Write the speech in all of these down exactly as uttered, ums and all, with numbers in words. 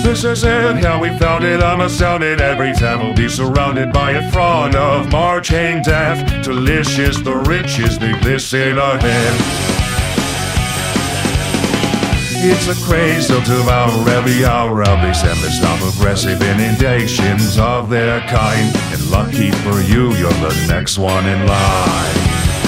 This is it, how we found it, I'm astounded. Every time we'll be surrounded by a throng of marching death. Delicious, the riches, they glisten ahead. It's a craze to devour every hour of these endless, non-progressive inundations of their kind. And lucky for you, you're the next one in line.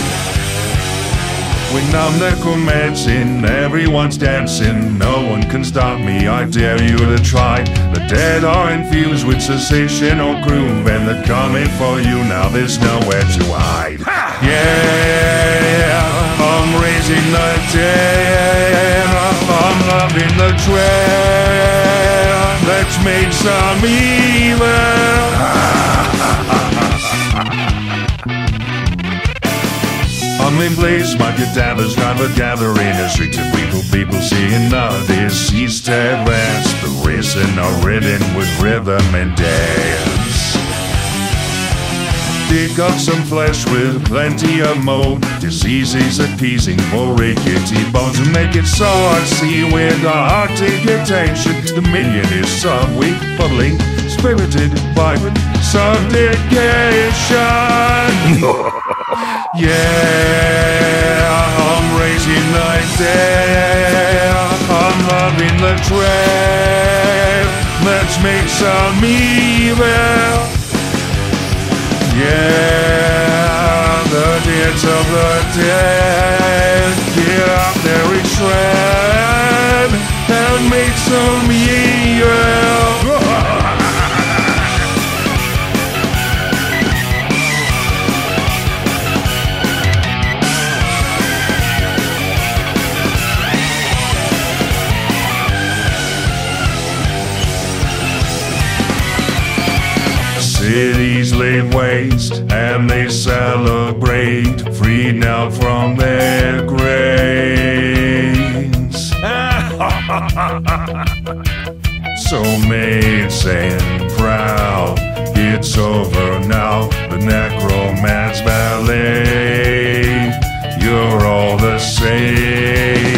When I'm there commencing, everyone's dancing. No one can stop me, I dare you to try. The dead are infused with sensational groove, and they're coming for you, now there's nowhere to hide. Ha! Yeah, I'm raising the dead, I'm loving the dread. Let's make some evil. I'm in place, my cadavers drive a gathering. A street of people, people seeing the deceased advance. The racing are ridden with rhythm and dance. Dig up some flesh with plenty of mold. Diseases appeasing for rickety bones. And make it so I see with a arctic attention. The minion is some weak, bubbling, spirited, vibrant subjugation. Yeah, I'm raising the dead, I'm loving the dread. Let's make some evil. Yeah, the dance of the dead. Get up there and shred and make some evil. Cities laid waste and they celebrate, freed now from their graves. So made and proud, it's over now, the necroman's ballet. You're all the same.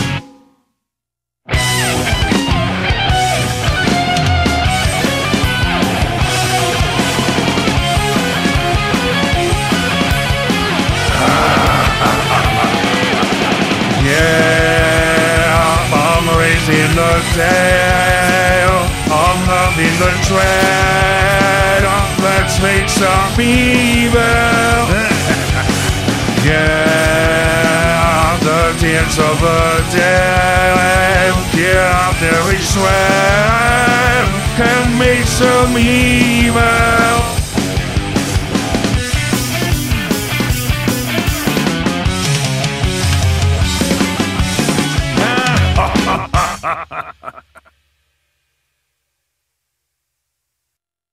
In the tail, I'm loving the dread. Let's make some evil. Yeah, the dance of the dead. Get out there and sweat and make some evil.